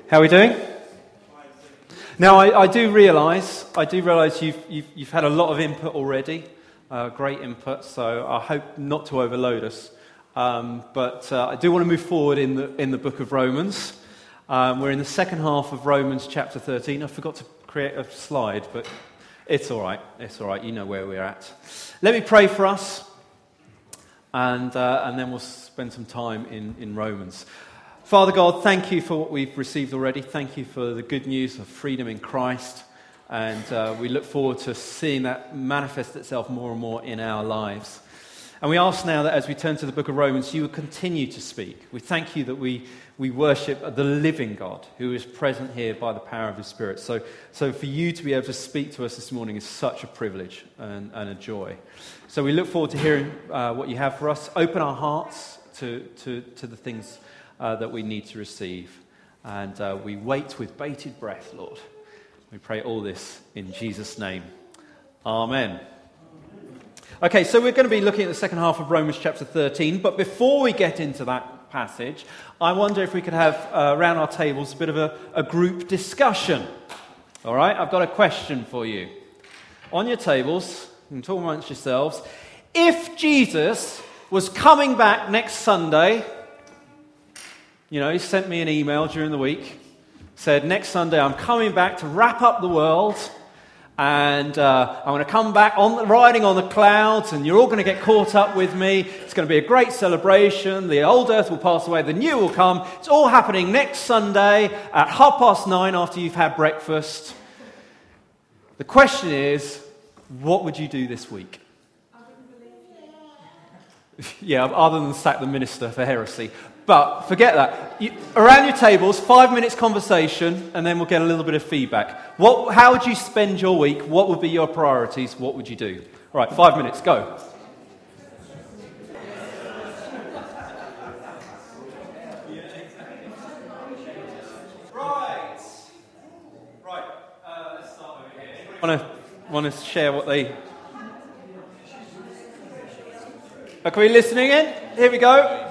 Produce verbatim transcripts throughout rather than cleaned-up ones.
How are we doing? Now, I, I do realise, I do realise you've, you've you've had a lot of input already, uh, great input. So I hope not to overload us. Um, but uh, I do want to move forward in the in the book of Romans. Um, we're in the second half of Romans chapter thirteen. I forgot to create a slide, but it's all right. It's all right. You know where we're at. Let me pray for us, and uh, and then we'll spend some time in, in Romans. Father God, thank you for what we've received already. Thank you for the good news of freedom in Christ. And uh, we look forward to seeing that manifest itself more and more in our lives. And we ask now that as we turn to the book of Romans, you will continue to speak. We thank you that we, we worship the living God who is present here by the power of his Spirit. So, so for you to be able to speak to us this morning is such a privilege and, and a joy. So we look forward to hearing uh, what you have for us. Open our hearts to, to, to the things Uh, that we need to receive. And uh, we wait with bated breath, Lord. We pray all this in Jesus' name. Amen. Okay, so we're going to be looking at the second half of Romans chapter thirteen. But before we get into that passage, I wonder if we could have uh, around our tables a bit of a, a group discussion. All right, I've got a question for you. On your tables, you can talk amongst yourselves. If Jesus was coming back next Sunday... You know, he sent me an email during the week, said, next Sunday I'm coming back to wrap up the world, and uh, I'm going to come back on the, riding on the clouds, and you're all going to get caught up with me. It's going to be a great celebration. The old earth will pass away, the new will come. It's all happening next Sunday at half past nine after you've had breakfast. The question is, what would you do this week? I wouldn't believe you. Yeah, other than sack the minister for heresy. But forget that. You, around your tables, five minutes conversation, and then we'll get a little bit of feedback. What? How would you spend your week? What would be your priorities? What would you do? All right, five minutes, go. Right. Right. Uh, let's start over here. Want to want to share what they? Are we listening in? Here we go.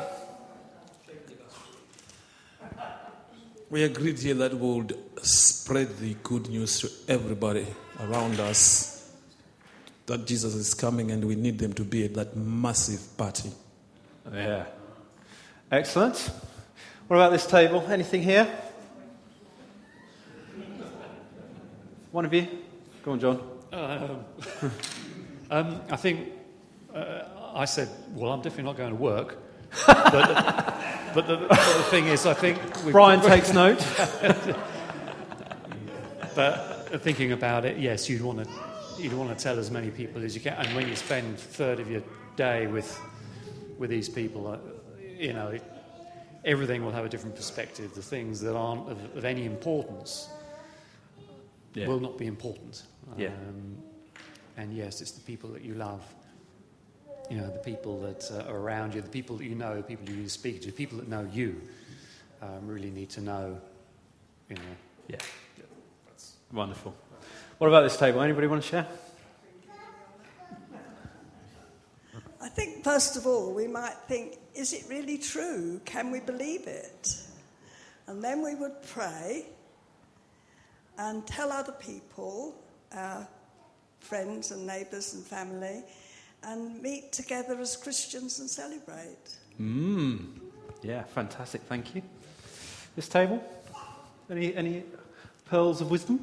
We agreed here that we would spread the good news to everybody around us, that Jesus is coming and we need them to be at that massive party. Yeah. Excellent. What about this table? Anything here? One of you? Go on, John. Um, um, I think uh, I said, well, I'm definitely not going to work. but but the, but the thing is, I think... Brian takes note. But thinking about it, yes, you'd want to you'd want to tell as many people as you can. And when you spend a third of your day with with these people, uh, you know, it, everything will have a different perspective. The things that aren't of, of any importance yeah. will not be important. Yeah. Um, and yes, it's the people that you love. You know, the people that uh, are around you, the people that you know, the people you speak to, the people that know you, um, really need to know, you know. Yeah. yeah, that's wonderful. What about this table? Anybody want to share? I think, first of all, we might think, is it really true? Can we believe it? And then we would pray and tell other people, our friends and neighbours and family, and meet together as Christians and celebrate. Mm. Yeah, fantastic. Thank you. This table? Any any pearls of wisdom?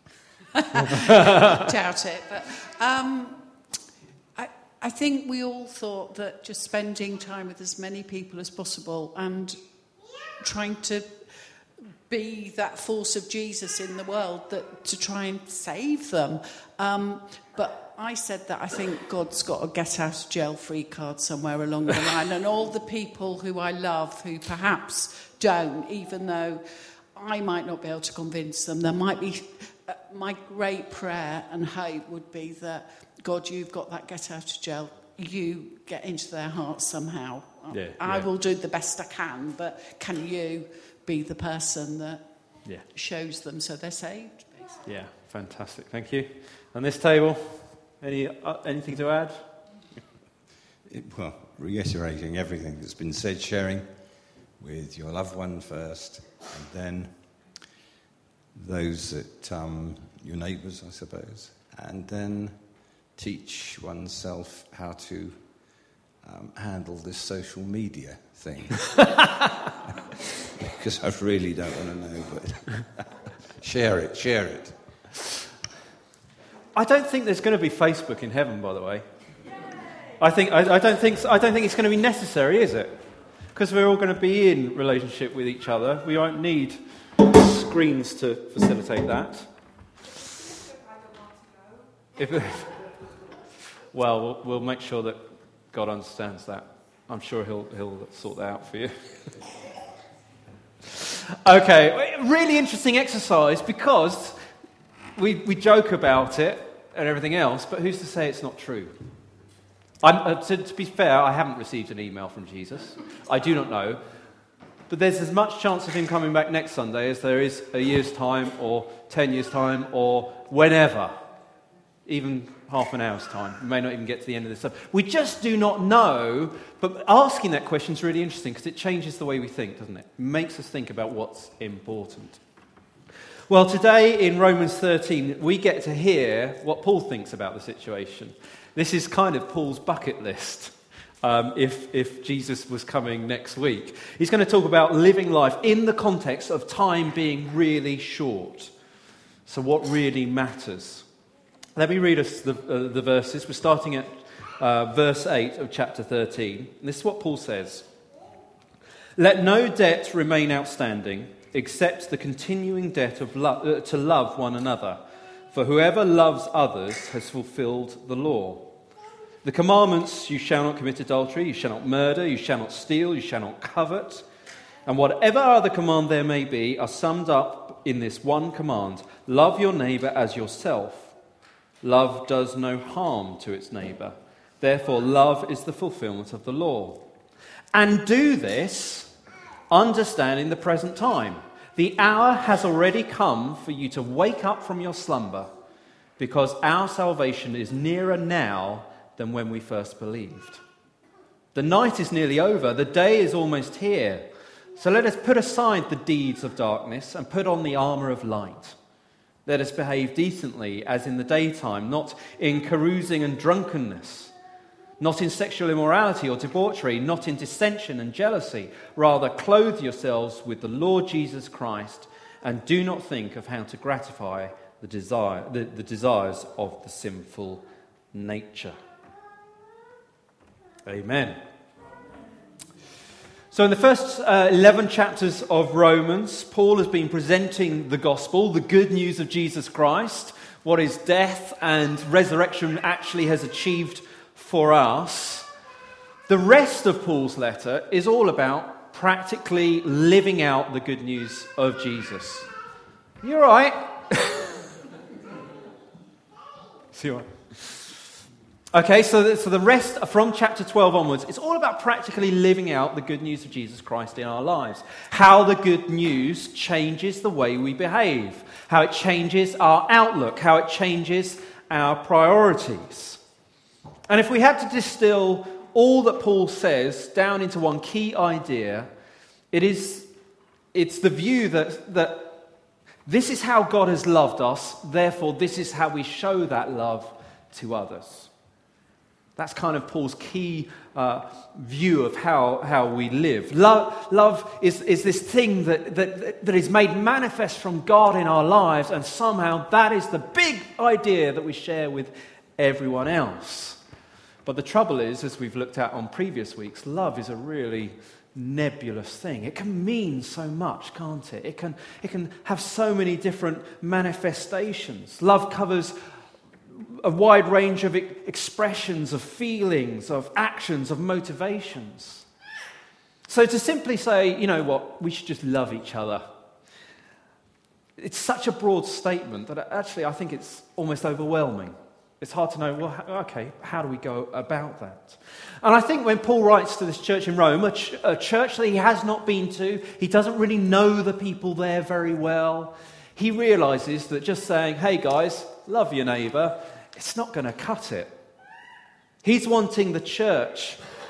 Doubt it. But um, I, I think we all thought that just spending time with as many people as possible and trying to be that force of Jesus in the world, that to try and save them. Um, but I said that I think God's got a get-out-of-jail-free card somewhere along the line, and all the people who I love who perhaps don't, even though I might not be able to convince them, there might be... Uh, my great prayer and hope would be that, God, you've got that get-out-of-jail, you get into their hearts somehow. Yeah, I yeah. will do the best I can, but can you be the person that yeah. shows them so they're saved, basically? Yeah, fantastic. Thank you. And this table... Any uh, anything to add? It, well, reiterating everything that's been said, sharing with your loved one first, and then those that um, your neighbours, I suppose, and then teach oneself how to um, handle this social media thing. Because I really don't want to know, but share it, share it. I don't think there's going to be Facebook in heaven, by the way. I think I, I don't think I don't think it's going to be necessary, is it? Because we're all going to be in relationship with each other. We won't need screens to facilitate that. If, well, well, we'll make sure that God understands that. I'm sure he'll he'll sort that out for you. Okay, really interesting exercise because we we joke about it and everything else, but who's to say it's not true? I'm, uh, to, to be fair, I haven't received an email from Jesus. I do not know. But there's as much chance of him coming back next Sunday as there is a year's time or ten years' time or whenever. Even half an hour's time. We may not even get to the end of this stuff. We just do not know, but asking that question is really interesting because it changes the way we think, doesn't it? It makes us think about what's important. Well, today in Romans thirteen, we get to hear what Paul thinks about the situation. This is kind of Paul's bucket list. Um, if, if Jesus was coming next week, he's going to talk about living life in the context of time being really short. So what really matters? Let me read us the, uh, the verses. We're starting at uh, verse eight of chapter thirteen. And this is what Paul says. Let no debt remain outstanding except the continuing debt of lo- uh, to love one another. For whoever loves others has fulfilled the law. The commandments, you shall not commit adultery, you shall not murder, you shall not steal, you shall not covet, and whatever other command there may be are summed up in this one command: love your neighbour as yourself. Love does no harm to its neighbour. Therefore, love is the fulfilment of the law. And do this, understanding the present time. The hour has already come for you to wake up from your slumber, because our salvation is nearer now than when we first believed. The night is nearly over, the day is almost here. So let us put aside the deeds of darkness and put on the armour of light. Let us behave decently as in the daytime, not in carousing and drunkenness, not in sexual immorality or debauchery, not in dissension and jealousy. Rather, clothe yourselves with the Lord Jesus Christ and do not think of how to gratify the desire, the, the desires of the sinful nature. Amen. So in the first uh, eleven chapters of Romans, Paul has been presenting the gospel, the good news of Jesus Christ, what his death and resurrection actually has achieved for us. The rest of Paul's letter is all about practically living out the good news of Jesus. You all right? See what? Okay, so the, so the rest from chapter twelve onwards, it's all about practically living out the good news of Jesus Christ in our lives. How the good news changes the way we behave. How it changes our outlook. How it changes our priorities. And if we had to distill all that Paul says down into one key idea, it is, it's the view that, that this is how God has loved us, therefore this is how we show that love to others. That's kind of Paul's key uh, view of how, how we live. Love, love is, is this thing that, that, that is made manifest from God in our lives, and somehow that is the big idea that we share with everyone else. But the trouble is, as we've looked at on previous weeks, love is a really nebulous thing. It can mean so much, can't it? It can, it can have so many different manifestations. Love covers a wide range of expressions, of feelings, of actions, of motivations. So to simply say, you know what, we should just love each other, it's such a broad statement that actually I think it's almost overwhelming. It's hard to know, well, okay, how do we go about that? And I think when Paul writes to this church in Rome, a, ch- a church that he has not been to, he doesn't really know the people there very well, he realises that just saying, hey guys, love your neighbour, it's not going to cut it. He's wanting the church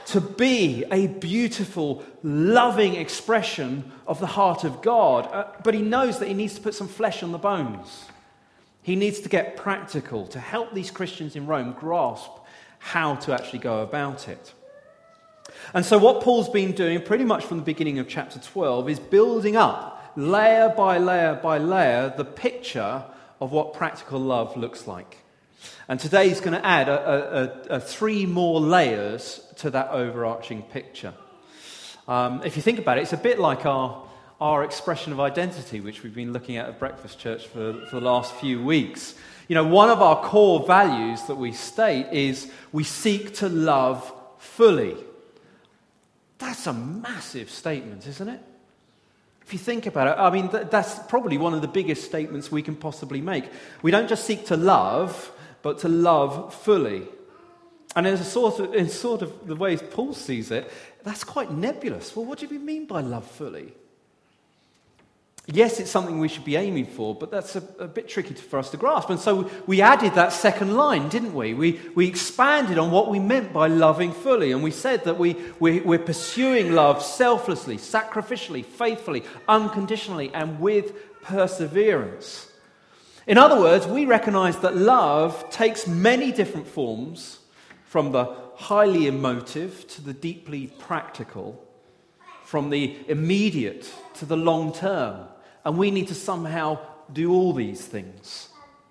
to be a beautiful, loving expression of the heart of God. Uh, but he knows that he needs to put some flesh on the bones. He needs to get practical to help these Christians in Rome grasp how to actually go about it. And so what Paul's been doing pretty much from the beginning of chapter twelve is building up, layer by layer by layer, the picture of what practical love looks like. And today he's going to add a, a, a three more layers to that overarching picture. Um, if you think about it, it's a bit like our, our expression of identity, which we've been looking at at Breakfast Church for, for the last few weeks. You know, one of our core values that we state is we seek to love fully. That's a massive statement, isn't it? If you think about it, I mean, th- that's probably one of the biggest statements we can possibly make. We don't just seek to love, but to love fully. And in, a sort of, in sort of the way Paul sees it, that's quite nebulous. Well, what do we mean by love fully? Yes, it's something we should be aiming for, but that's a, a bit tricky to, for us to grasp. And so we added that second line, didn't we? We we expanded on what we meant by loving fully. And we said that we, we, we're pursuing love selflessly, sacrificially, faithfully, unconditionally, and with perseverance. In other words, we recognize that love takes many different forms, from the highly emotive to the deeply practical, from the immediate to the long term. And we need to somehow do all these things.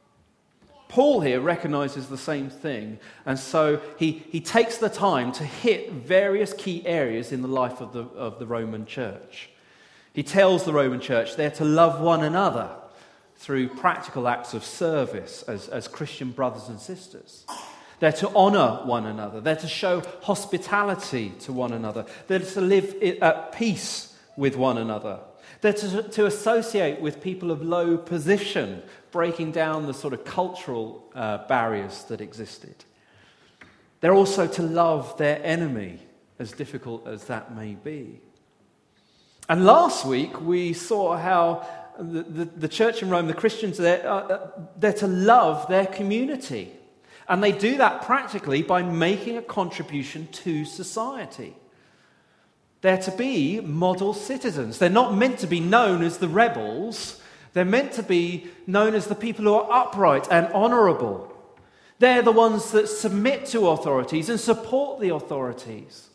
Paul here recognizes the same thing, and so he, he takes the time to hit various key areas in the life of the, of the Roman church. He tells the Roman church they're to love one another through practical acts of service as, as Christian brothers and sisters. They're to honor one another. They're to show hospitality to one another. They're to live at peace with one another. They're to, to associate with people of low position, breaking down the sort of cultural uh, barriers that existed. They're also to love their enemy, as difficult as that may be. And last week we saw how the, the, the church in Rome, the Christians, they're, uh, they're to love their community. And they do that practically by making a contribution to society. They're to be model citizens. They're not meant to be known as the rebels. They're meant to be known as the people who are upright and honourable. They're the ones that submit to authorities and support the authorities.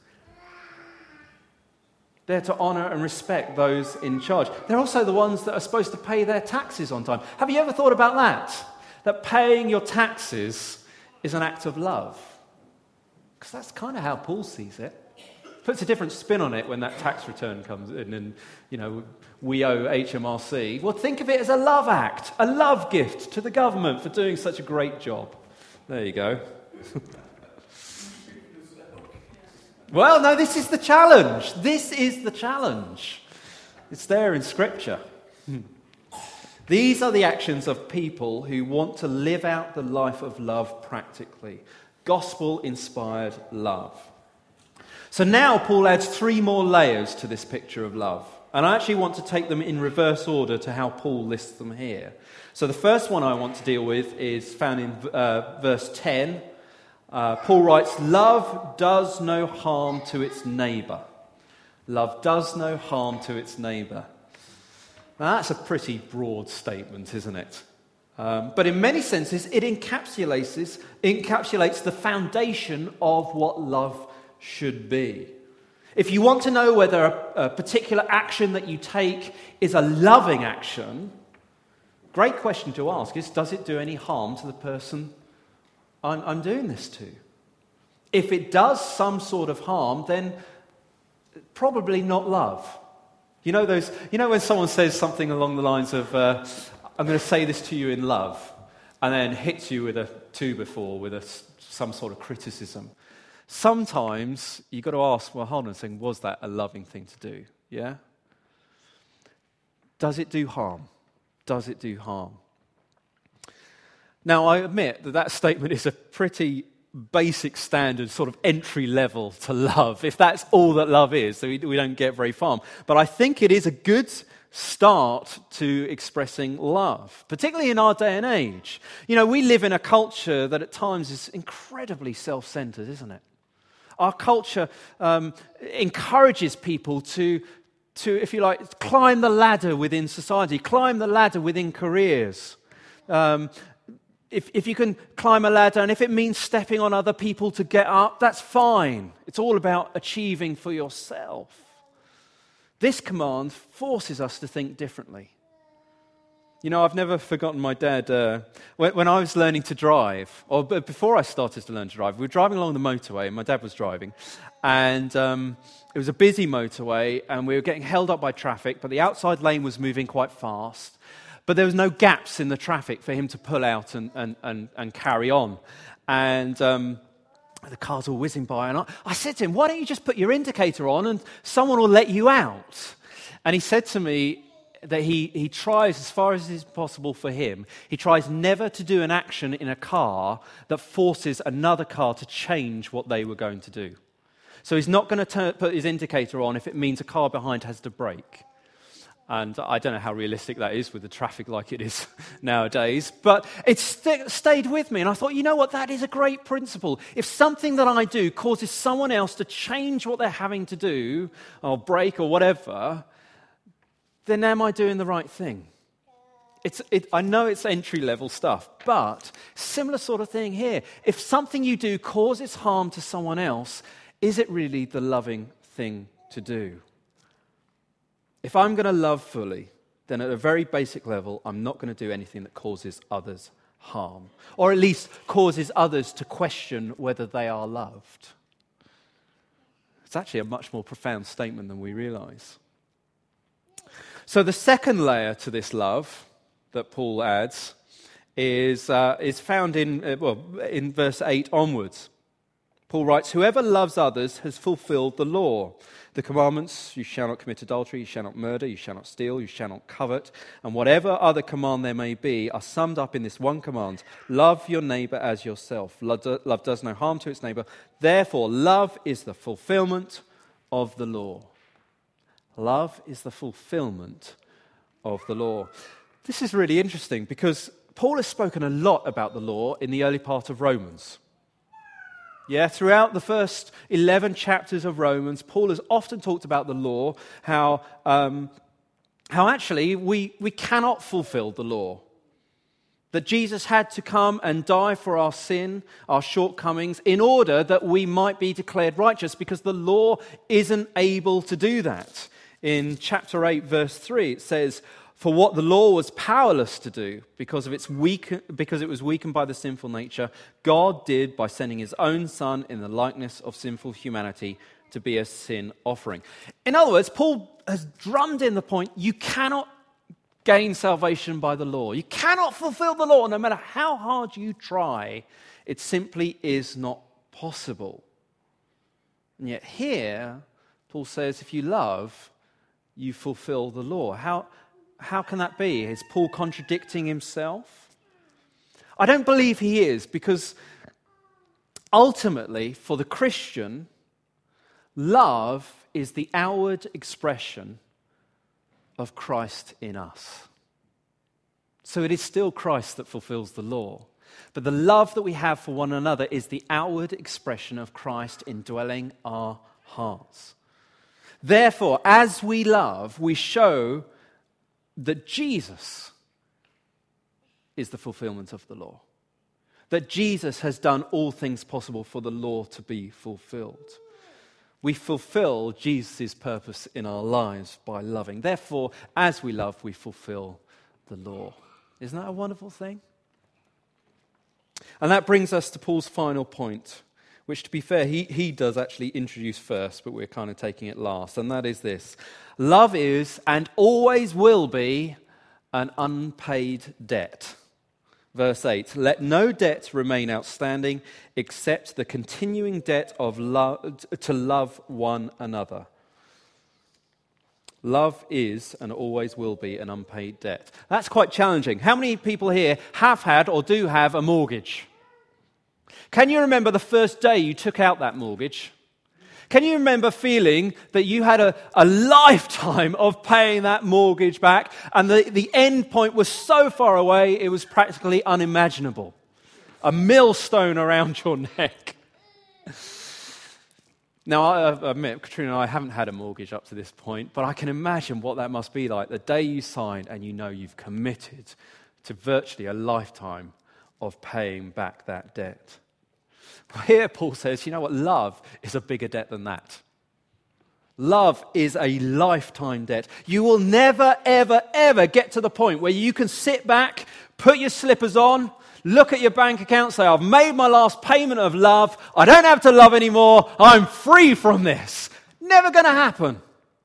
They're to honour and respect those in charge. They're also the ones that are supposed to pay their taxes on time. Have you ever thought about that? That paying your taxes is an act of love? Because that's kind of how Paul sees it. Puts a different spin on it when that tax return comes in and, you know, we owe H M R C. Well, think of it as a love act, a love gift to the government for doing such a great job. There you go. Well, no, this is the challenge. This is the challenge. It's there in Scripture. These are the actions of people who want to live out the life of love practically. Gospel-inspired love. So now Paul adds three more layers to this picture of love. And I actually want to take them in reverse order to how Paul lists them here. So the first one I want to deal with is found in uh, verse ten. Uh, Paul writes, "Love does no harm to its neighbour." Love does no harm to its neighbour. Now that's a pretty broad statement, isn't it? Um, but in many senses, it encapsulates, encapsulates the foundation of what love should be. If you want to know whether a, a particular action that you take is a loving action, great question to ask is, does it do any harm to the person I'm, I'm doing this to? If it does some sort of harm, then probably not love. You know those. You know when someone says something along the lines of, uh, "I'm going to say this to you in love," and then hits you with a two before with a, some sort of criticism. Sometimes you've got to ask, well, hold on a second, was that a loving thing to do? Yeah? Does it do harm? Does it do harm? Now, I admit that that statement is a pretty basic standard sort of entry level to love, if that's all that love is, so we, we don't get very far. But I think it is a good start to expressing love, particularly in our day and age. You know, we live in a culture that at times is incredibly self-centered, isn't it? our culture um, encourages people to, to, if you like, climb the ladder within society, climb the ladder within careers. Um, if, if you can climb a ladder, and if it means stepping on other people to get up, that's fine. It's all about achieving for yourself. This command forces us to think differently. You know, I've never forgotten my dad, uh, when, when I was learning to drive, or b- before I started to learn to drive, we were driving along the motorway, and my dad was driving, and um, it was a busy motorway, and we were getting held up by traffic, but the outside lane was moving quite fast, but there was no gaps in the traffic for him to pull out and, and, and, and carry on. And um, the cars were whizzing by, and I, I said to him, why don't you just put your indicator on, and someone will let you out? And he said to me, that he, he tries, as far as is possible for him, he tries never to do an action in a car that forces another car to change what they were going to do. So he's not going to put his indicator on if it means a car behind has to brake. And I don't know how realistic that is with the traffic like it is nowadays, but it st- stayed with me. And I thought, you know what, that is a great principle. If something that I do causes someone else to change what they're having to do, or brake or whatever, then am I doing the right thing? It's, it, I know it's entry-level stuff, but similar sort of thing here. If something you do causes harm to someone else, is it really the loving thing to do? If I'm going to love fully, then at a very basic level, I'm not going to do anything that causes others harm, or at least causes others to question whether they are loved. It's actually a much more profound statement than we realize. So the second layer to this love that Paul adds is, uh, is found in, uh, well, in verse eight onwards. Paul writes, whoever loves others has fulfilled the law. The commandments, you shall not commit adultery, you shall not murder, you shall not steal, you shall not covet, and whatever other command there may be are summed up in this one command. Love your neighbor as yourself. Love, do, love does no harm to its neighbor. Therefore, love is the fulfillment of the law. Love is the fulfillment of the law. This is really interesting because Paul has spoken a lot about the law in the early part of Romans. Yeah, throughout the first eleven chapters of Romans, Paul has often talked about the law, how, um, how actually we, we cannot fulfill the law. That Jesus had to come and die for our sin, our shortcomings, in order that we might be declared righteous, because the law isn't able to do that. In chapter eight, verse three, it says, for what the law was powerless to do because of its weak, because it was weakened by the sinful nature, God did by sending his own Son in the likeness of sinful humanity to be a sin offering. In other words, Paul has drummed in the point, you cannot gain salvation by the law. You cannot fulfill the law no matter how hard you try. It simply is not possible. And yet here, Paul says, if you love, you fulfill the law. How, how can that be? Is Paul contradicting himself? I don't believe he is, because ultimately, for the Christian, love is the outward expression of Christ in us. So it is still Christ that fulfills the law. But the love that we have for one another is the outward expression of Christ indwelling our hearts. Therefore, as we love, we show that Jesus is the fulfillment of the law. That Jesus has done all things possible for the law to be fulfilled. We fulfill Jesus' purpose in our lives by loving. Therefore, as we love, we fulfill the law. Isn't that a wonderful thing? And that brings us to Paul's final point, which, to be fair, he, he does actually introduce first, but we're kind of taking it last, and that is this. Love is, and always will be, an unpaid debt. Verse eight, let no debt remain outstanding except the continuing debt of love, to love one another. Love is, and always will be, an unpaid debt. That's quite challenging. How many people here have had or do have a mortgage? Can you remember the first day you took out that mortgage? Can you remember feeling that you had a, a lifetime of paying that mortgage back, and the, the end point was so far away it was practically unimaginable? A millstone around your neck. Now, I admit, Katrina and I haven't had a mortgage up to this point, but I can imagine what that must be like the day you sign and you know you've committed to virtually a lifetime of paying back that debt. Well, here Paul says, you know what, love is a bigger debt than that. Love is a lifetime debt. You will never, ever, ever get to the point where you can sit back, put your slippers on, look at your bank account, say, I've made my last payment of love. I don't have to love anymore. I'm free from this. Never going to happen.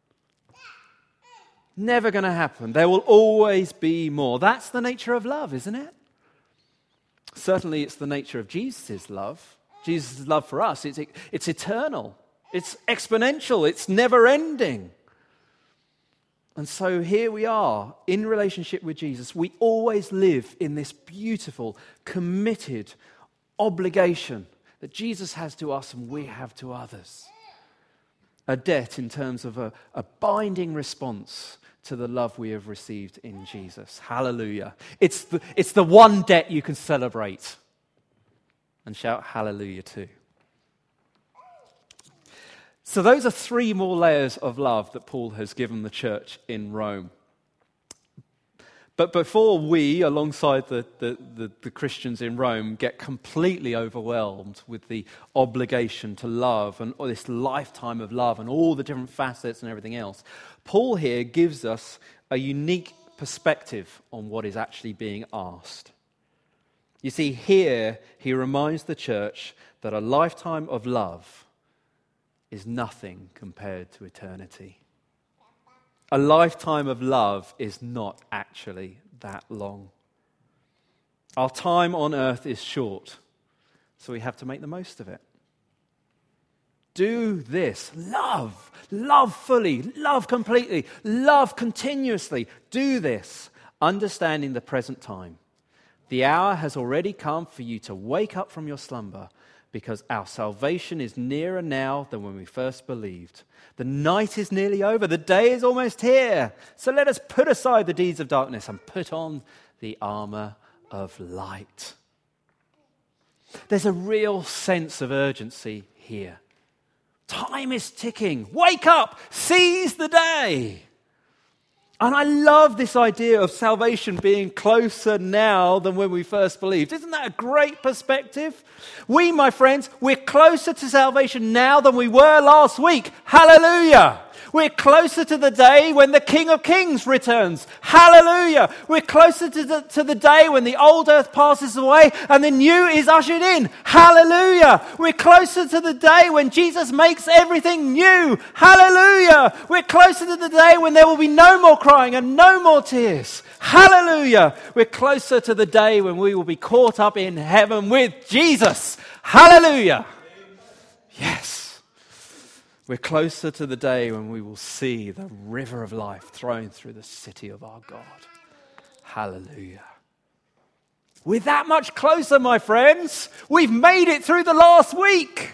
Never going to happen. There will always be more. That's the nature of love, isn't it? Certainly it's the nature of Jesus' love. Jesus' love for us, it's, it's eternal. It's exponential. It's never-ending. And so here we are in relationship with Jesus. We always live in this beautiful, committed obligation that Jesus has to us and we have to others. A debt in terms of a, a binding response to the love we have received in Jesus. Hallelujah. It's the, it's the one debt you can celebrate and shout hallelujah to. So those are three more layers of love that Paul has given the church in Rome. But before we, alongside the, the, the, the Christians in Rome, get completely overwhelmed with the obligation to love and this lifetime of love and all the different facets and everything else, Paul here gives us a unique perspective on what is actually being asked. You see, here he reminds the church that a lifetime of love is nothing compared to eternity. A lifetime of love is not actually that long. Our time on earth is short, so we have to make the most of it. Do this. Love. Love fully. Love completely. Love continuously. Do this, understanding the present time. The hour has already come for you to wake up from your slumber, because our salvation is nearer now than when we first believed. The night is nearly over. The day is almost here. So let us put aside the deeds of darkness and put on the armor of light. There's a real sense of urgency here. Time is ticking. Wake up. Seize the day. And I love this idea of salvation being closer now than when we first believed. Isn't that a great perspective? We, my friends, we're closer to salvation now than we were last week. Hallelujah! We're closer to the day when the King of Kings returns. Hallelujah! We're closer to the, to the day when the old earth passes away and the new is ushered in. Hallelujah! We're closer to the day when Jesus makes everything new. Hallelujah! We're closer to the day when there will be no more crying and no more tears. Hallelujah! We're closer to the day when we will be caught up in heaven with Jesus. Hallelujah! Yes. We're closer to the day when we will see the river of life thrown through the city of our God. Hallelujah. We're that much closer, my friends. We've made it through the last week.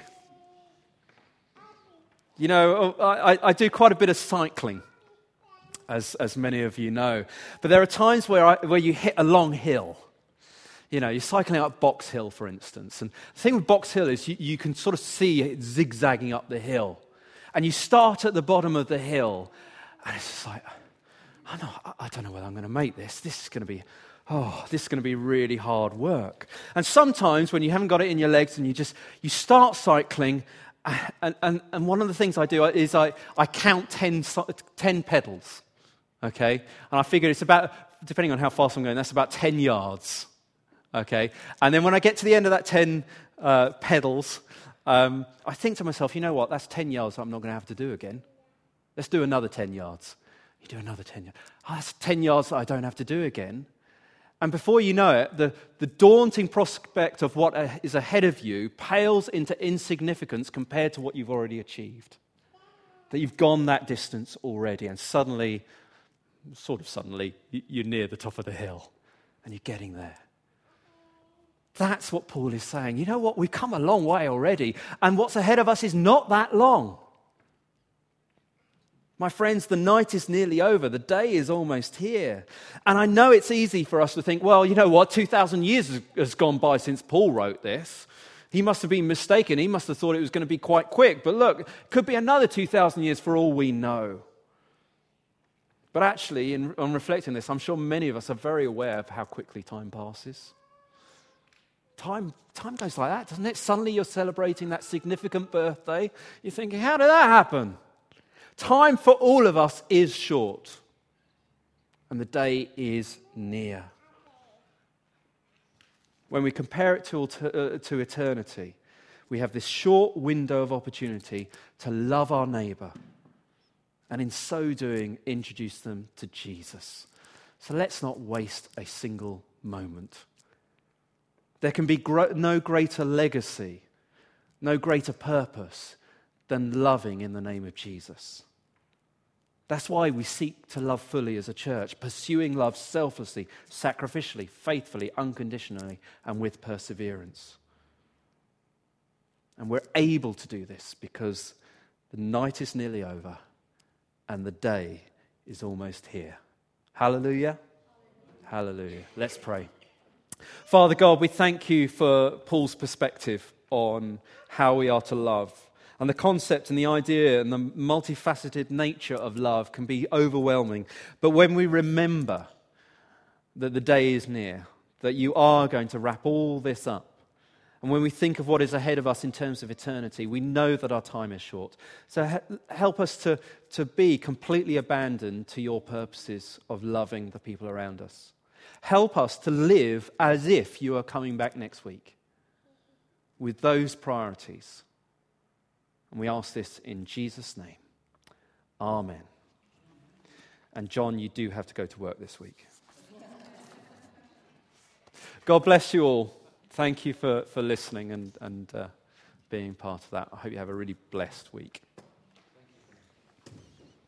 You know, I, I do quite a bit of cycling, as, as many of you know. But there are times where, I, where you hit a long hill. You know, you're cycling up Box Hill, for instance. And the thing with Box Hill is you, you can sort of see it zigzagging up the hill. And you start at the bottom of the hill, and it's just like, I know, I don't know whether I'm going to make this. This is going to be, oh, this is going to be really hard work. And sometimes when you haven't got it in your legs and you just, you start cycling, and, and, and one of the things I do is I, I count ten, ten pedals, okay? And I figure it's about, depending on how fast I'm going, that's about ten yards, okay? And then when I get to the end of that ten uh, pedals, Um, I think to myself, you know what, that's ten yards I'm not going to have to do again. Let's do another ten yards. You do another ten yards. Oh, that's ten yards that I don't have to do again. And before you know it, the, the daunting prospect of what is ahead of you pales into insignificance compared to what you've already achieved. That you've gone that distance already, and suddenly, sort of suddenly, you're near the top of the hill, and you're getting there. That's what Paul is saying. You know what? We've come a long way already, and what's ahead of us is not that long. My friends, the night is nearly over. The day is almost here. And I know it's easy for us to think, well, you know what? two thousand years has gone by since Paul wrote this. He must have been mistaken. He must have thought it was going to be quite quick. But look, it could be another two thousand years for all we know. But actually, in, on reflecting this, I'm sure many of us are very aware of how quickly time passes. Time, time goes like that, doesn't it? Suddenly you're celebrating that significant birthday. You're thinking, how did that happen? Time for all of us is short. And the day is near. When we compare it to, uh, to eternity, we have this short window of opportunity to love our neighbour, and in so doing, introduce them to Jesus. So let's not waste a single moment. There can be gro- no greater legacy, no greater purpose than loving in the name of Jesus. That's why we seek to love fully as a church, pursuing love selflessly, sacrificially, faithfully, unconditionally, and with perseverance. And we're able to do this because the night is nearly over and the day is almost here. Hallelujah. Hallelujah. Let's pray. Father God, we thank you for Paul's perspective on how we are to love. And the concept and the idea and the multifaceted nature of love can be overwhelming. But when we remember that the day is near, that you are going to wrap all this up, and when we think of what is ahead of us in terms of eternity, we know that our time is short. So he- help us to, to be completely abandoned to your purposes of loving the people around us. Help us to live as if you are coming back next week with those priorities. And we ask this in Jesus' name. Amen. And John, you do have to go to work this week. God bless you all. Thank you for, for listening and, and uh, being part of that. I hope you have a really blessed week.